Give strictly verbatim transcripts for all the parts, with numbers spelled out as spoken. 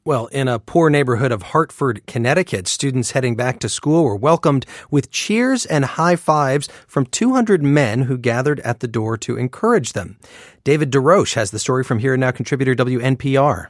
Well, in a poor neighborhood of Hartford, Connecticut, students heading back to school were welcomed with cheers and high fives from two hundred men who gathered at the door to encourage them. David DeRoche has the story from Here and Now contributor W N P R.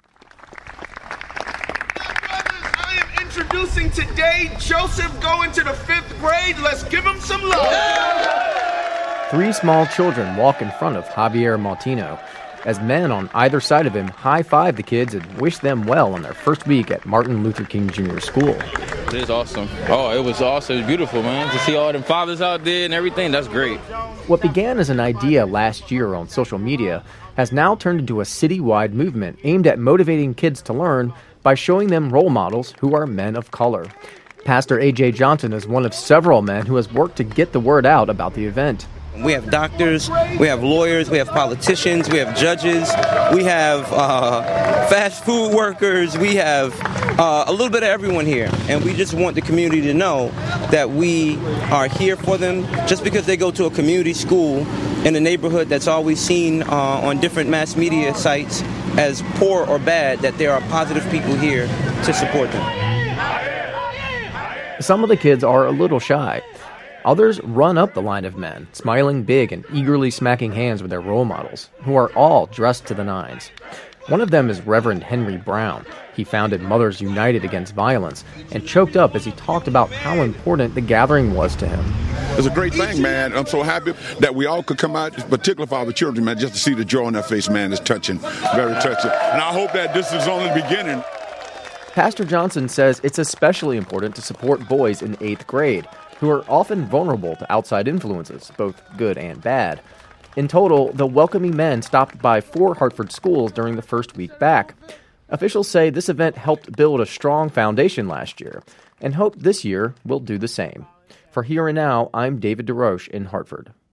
I am introducing today Joseph going to the fifth grade. Let's give him some love. Three small children walk in front of Javier Maltino as men on either side of him high-five the kids and wish them well on their first week at Martin Luther King Junior School. It is awesome. Oh, it was awesome. It was beautiful, man. To see all them fathers out there and everything, that's great. What began as an idea last year on social media has now turned into a citywide movement aimed at motivating kids to learn by showing them role models who are men of color. Pastor A J Johnson is one of several men who has worked to get the word out about the event. We have doctors, we have lawyers, we have politicians, we have judges, we have uh, fast food workers, we have uh, a little bit of everyone here. And we just want the community to know that we are here for them. Just because they go to a community school in a neighborhood that's always seen uh, on different mass media sites as poor or bad, that there are positive people here to support them. Some of the kids are a little shy. Others run up the line of men, smiling big and eagerly smacking hands with their role models, who are all dressed to the nines. One of them is Reverend Henry Brown. He founded Mothers United Against Violence and choked up as he talked about how important the gathering was to him. It's a great thing, man. I'm so happy that we all could come out, particularly for our children, man, just to see the joy on their face, man, is touching, very touching. And I hope that this is only the beginning. Pastor Johnson says it's especially important to support boys in eighth grade, who are often vulnerable to outside influences, both good and bad. In total, the welcoming men stopped by four Hartford schools during the first week back. Officials say this event helped build a strong foundation last year, and hope this year will do the same. For Here and Now, I'm David DeRoche in Hartford.